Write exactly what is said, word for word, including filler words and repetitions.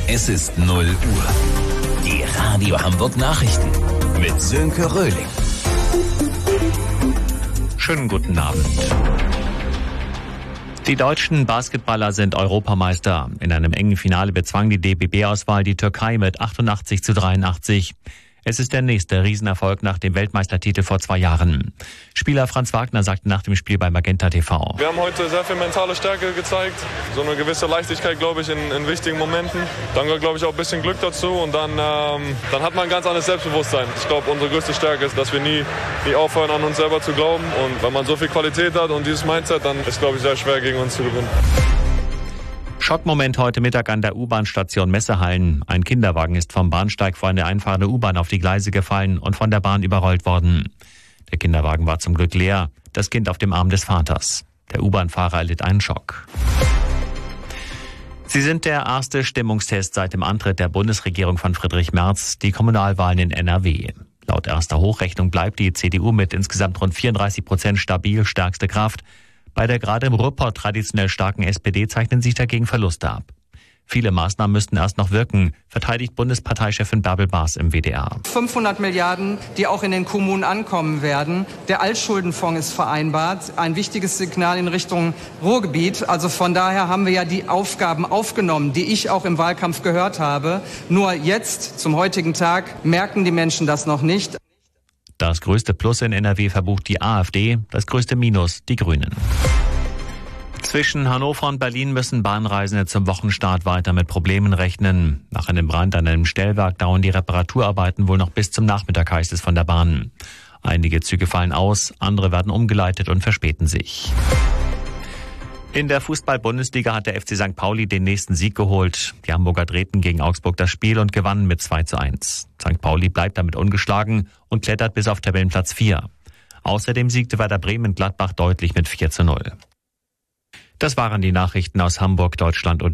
Es ist null Uhr. Die Radio Hamburg Nachrichten mit Sönke Röhling. Schönen guten Abend. Die deutschen Basketballer sind Europameister. In einem engen Finale bezwang die D B B-Auswahl die Türkei mit achtundachtzig zu dreiundachtzig. Es ist der nächste Riesenerfolg nach dem Weltmeistertitel vor zwei Jahren. Spieler Franz Wagner sagte nach dem Spiel bei Magenta T V: Wir haben heute sehr viel mentale Stärke gezeigt, so eine gewisse Leichtigkeit, glaube ich, in, in wichtigen Momenten. Dann gehört, glaube ich, auch ein bisschen Glück dazu und dann, ähm, dann hat man ein ganz anderes Selbstbewusstsein. Ich glaube, unsere größte Stärke ist, dass wir nie, nie aufhören, an uns selber zu glauben. Und wenn man so viel Qualität hat und dieses Mindset, dann ist, glaube ich, sehr schwer, gegen uns zu gewinnen. Schockmoment heute Mittag an der U-Bahn-Station Messehallen. Ein Kinderwagen ist vom Bahnsteig vor eine einfahrende U-Bahn auf die Gleise gefallen und von der Bahn überrollt worden. Der Kinderwagen war zum Glück leer, das Kind auf dem Arm des Vaters. Der U-Bahn-Fahrer erlitt einen Schock. Sie sind der erste Stimmungstest seit dem Antritt der Bundesregierung von Friedrich Merz, die Kommunalwahlen in N R W. Laut erster Hochrechnung bleibt die C D U mit insgesamt rund vierunddreißig Prozent stabil stärkste Kraft. Bei der gerade im Ruhrpott traditionell starken S P D zeichnen sich dagegen Verluste ab. Viele Maßnahmen müssten erst noch wirken, verteidigt Bundesparteichefin Bärbel Baas im W D R. fünfhundert Milliarden, die auch in den Kommunen ankommen werden. Der Altschuldenfonds ist vereinbart, ein wichtiges Signal in Richtung Ruhrgebiet. Also von daher haben wir ja die Aufgaben aufgenommen, die ich auch im Wahlkampf gehört habe. Nur jetzt, zum heutigen Tag, merken die Menschen das noch nicht. Das größte Plus in N R W verbucht die AfD, das größte Minus die Grünen. Zwischen Hannover und Berlin müssen Bahnreisende zum Wochenstart weiter mit Problemen rechnen. Nach einem Brand an einem Stellwerk dauern die Reparaturarbeiten wohl noch bis zum Nachmittag, heißt es von der Bahn. Einige Züge fallen aus, andere werden umgeleitet und verspäten sich. In der Fußball-Bundesliga hat der F C Sankt Pauli den nächsten Sieg geholt. Die Hamburger drehten gegen Augsburg das Spiel und gewannen mit zwei zu eins. Sankt Pauli bleibt damit ungeschlagen und klettert bis auf Tabellenplatz vier. Außerdem siegte Werder Bremen Gladbach deutlich mit vier zu null. Das waren die Nachrichten aus Hamburg, Deutschland und